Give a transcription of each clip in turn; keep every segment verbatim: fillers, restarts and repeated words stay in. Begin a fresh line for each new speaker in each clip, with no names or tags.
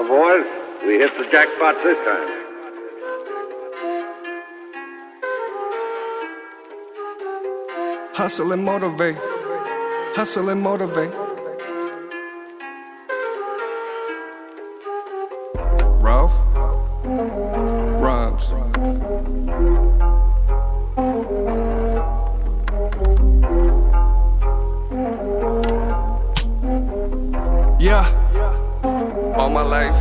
Well, boys, we hit the jackpot this time.
Hustle and motivate. Hustle and motivate. Ralph Rhymes. Yeah. All my life.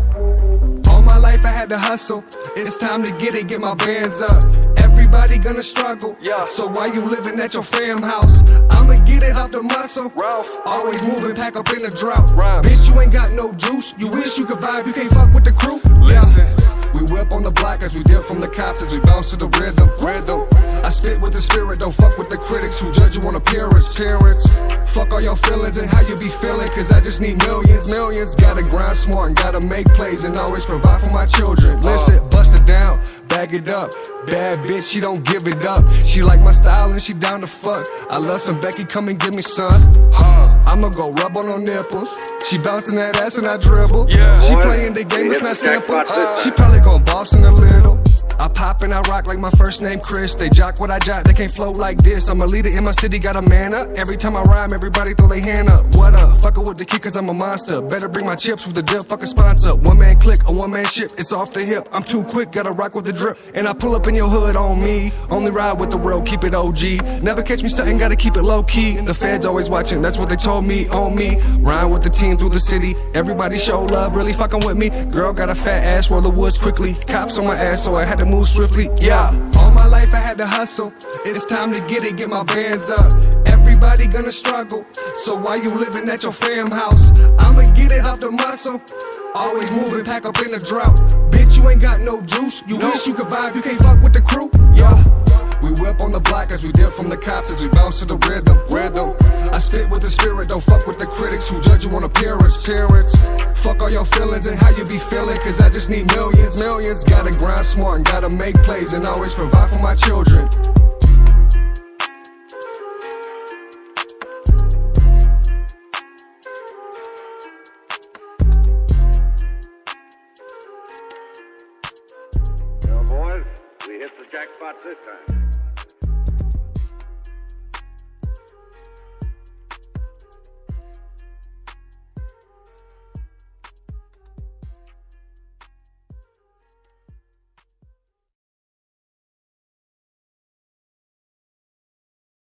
All my life I had to hustle. It's time to get it, get my bands up. Everybody gonna struggle. Yeah. So why you living at your fam house? I'ma get it off the muscle. Ralph. Always moving, pack up in the drought. Rhymes. Bitch, you ain't got no juice. You wish you could vibe, you can't fuck with the crew. Listen. Yeah. We whip on the block as we dip from the cops, as we bounce to the rhythm. Rhythm. I spit with the spirit, don't fuck with the critics who judge you on appearance. Appearance. Fuck all your feelings and how you be feeling, cause I just need millions. Millions. Gotta grind smart and gotta make plays and always provide for my children. Listen, bust it down, bag it up. Bad bitch, she don't give it up. She like my style and she down to fuck. I love some Becky, come and give me some. Huh. I'ma go rub on her nipples. She bouncing that ass and I dribble. Yeah. She playing the game, it's not simple. Uh, she probably gon' boss in a little. I pop and I rock like my first name Chris. They jock what I jock, they can't float like this. I'm a leader in my city, got a man up. Every time I rhyme, everybody throw their hand up. What up? Fuckin' with the key cause I'm a monster. Better bring my chips with the dip, fuck a sponsor. One man click, a one man ship, it's off the hip. I'm too quick, gotta rock with the drip. And I pull up in your hood on me. Only ride with the world, keep it O G. Never catch me stuntin', gotta keep it low key. The feds always watching, that's what they told me, on me. Rhyme with the team through the city. Everybody show love, really fucking with me. Girl got a fat ass, roll the woods quickly. Cops on my ass, so I had to move swiftly. Yeah, all my life I had to hustle. It's time to get it, get my bands up. Everybody gonna struggle. So why you living at your fam house? I'ma get it off the muscle. Always moving, pack up in the drought. Bitch, you ain't got no juice. You wish you could vibe, you can't fuck with the crew. Yeah. We whip on the block as we dip from the cops, as we bounce to the rhythm. Rhythm. I spit with the spirit, don't fuck with the critics who judge you on appearance. Appearance. Fuck all your feelings and how you be feeling, cause I just need millions. Millions. Gotta grind smart and gotta make plays and always provide for my children.
Well, boys, we hit the jackpot this time.